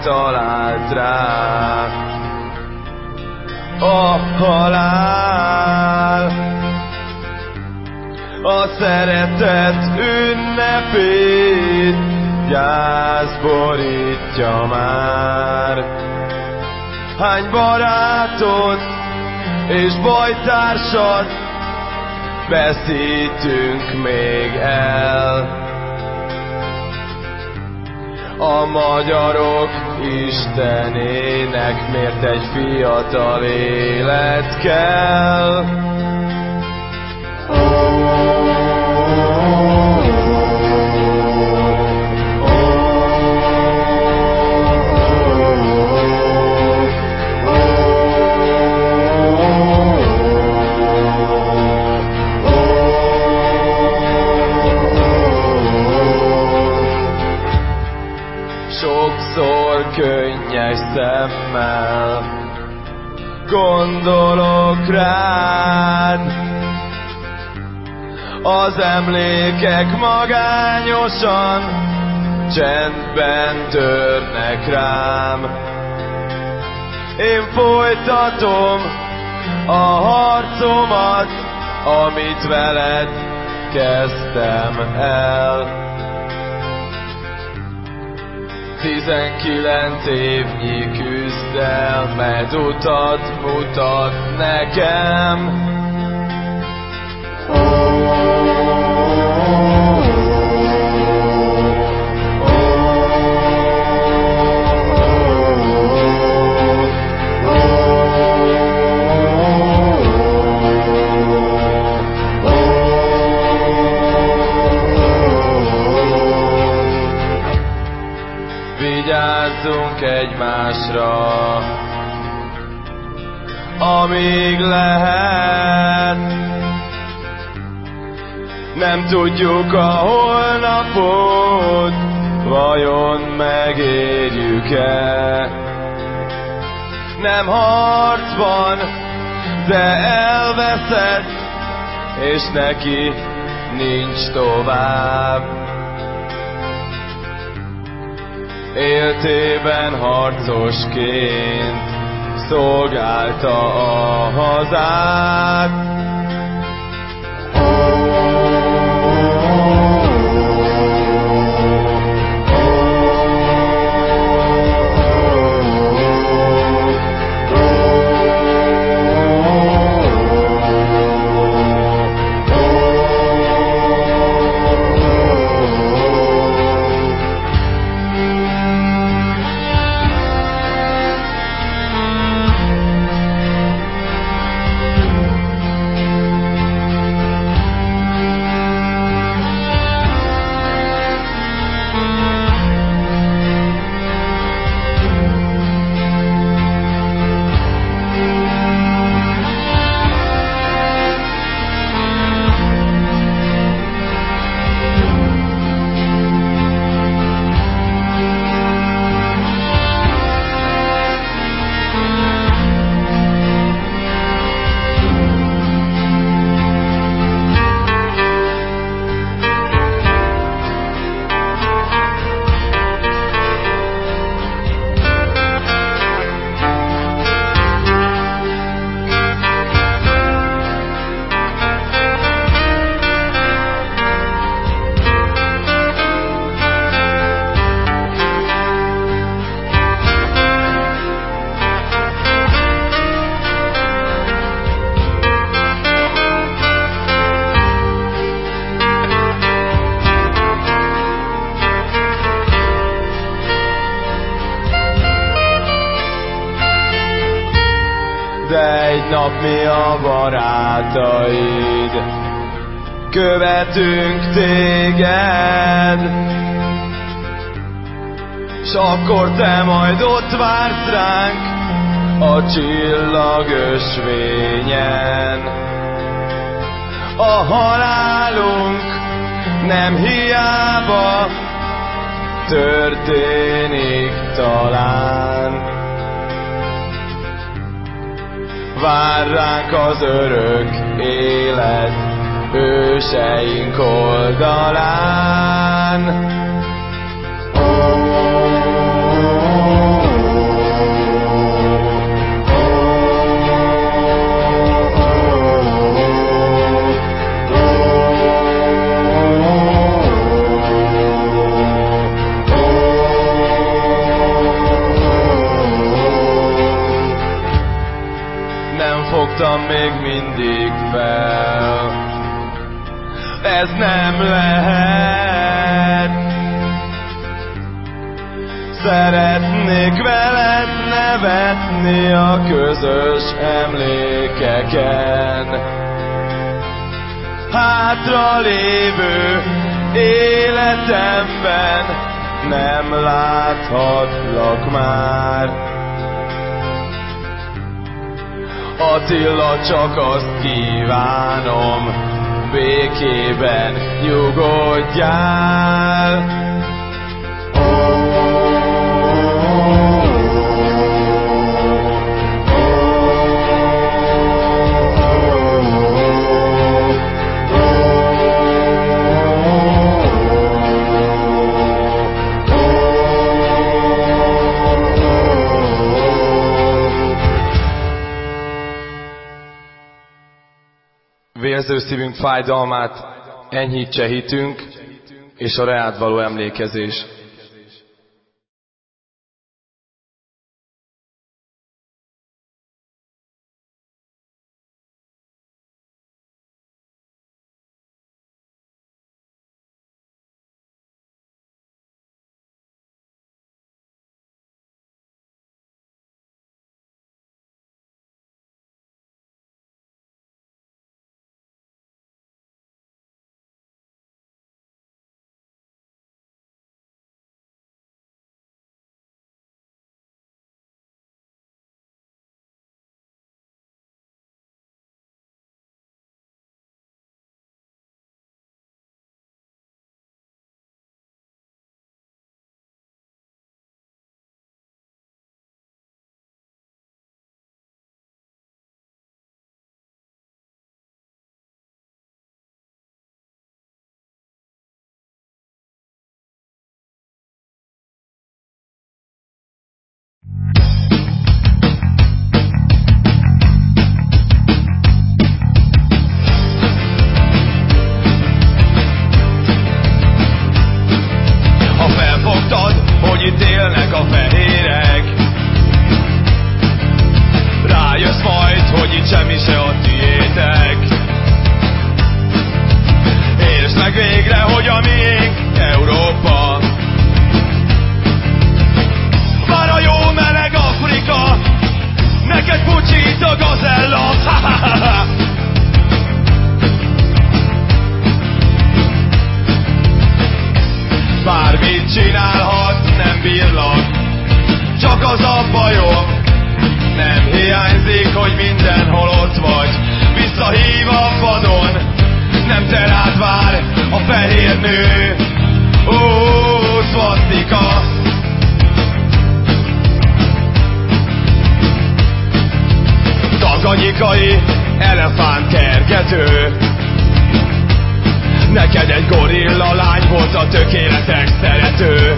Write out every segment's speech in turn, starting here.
talált rá a halál. A szeretet ünnepét gyász borítja már. Hány barátot és bajtársat veszítünk még el. A magyarok istenének miért egy fiatal élet kell? Sokszor könnyes szemmel gondolok rád, az emlékek magányosan csendben törnek rám. Én folytatom a harcomat, amit veled kezdtem el. 19 évnyi küzdelmed utat mutat nekem. Vigyázzunk egymásra, amíg lehet. Nem tudjuk a holnapot, vajon megérjük-e. Nem harcban, de elveszett, és neki nincs tovább. Éltében harcosként szolgálta a hazát. De egy nap mi a barátaid, követünk téged, s akkor te majd ott vársz ránk a csillagösvényen. A halálunk nem hiába történik talán. Vár ránk az örök élet őseink oldalán. ez nem lehet. Szeretnék veled nevetni a közös emlékeken. Hátra lévő életemben nem láthatlak már. Attila, csak azt kívánom, békében nyugodjál. Vérző szívünk fájdalmát enyhítse hitünk és a reád való emlékezés. Bármit csinálhat, nem bírlak, csak az a bajom, nem hiányzik, hogy mindenhol ott vagy. Visszahív a padon, nem te rád vár a fehér nő. Ó, szvasztika. Taganyikai elefántkergető. Neked egy gorilla lány volt a tökéletes szerető.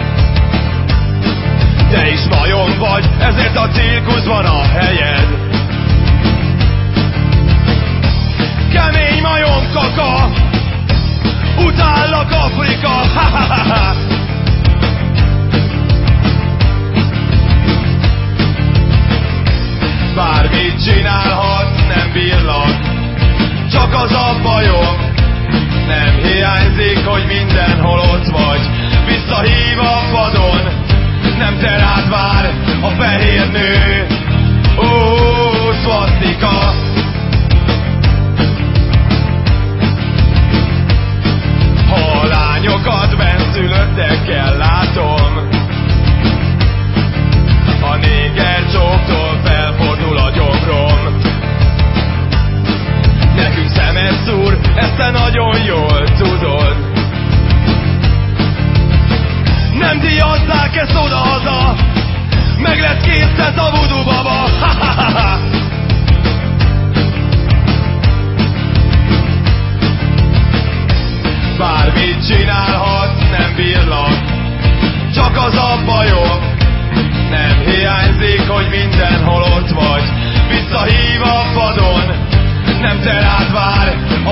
Te is majom vagy, ezért a cirkuszban a helyed. Kemény majom kaka, utállak Afrika, ha-ha-ha-ha. Bármit csinálhat, nem bírlak, csak az a bajom, nem hiányzik, hogy mindenhol ott vagy. Visszahív a padon, nem te rád vár a fehér nő. Ó, szvasztika. Ha a lányokat benszülöttekkel látom, a néger csóktól felfordul a gyomrom. Nekünk szemet szúr, ezt te nagyon jól tudod. Nem díjazzák ezt oda-haza, meg lett készített a voodoo baba. Ha-ha-ha-ha. Bármit csinálhat, nem bírlak, csak az a bajom, nem hiányzik, hogy mindenhol ott vagy. Visszahív a padon, nem te rád vár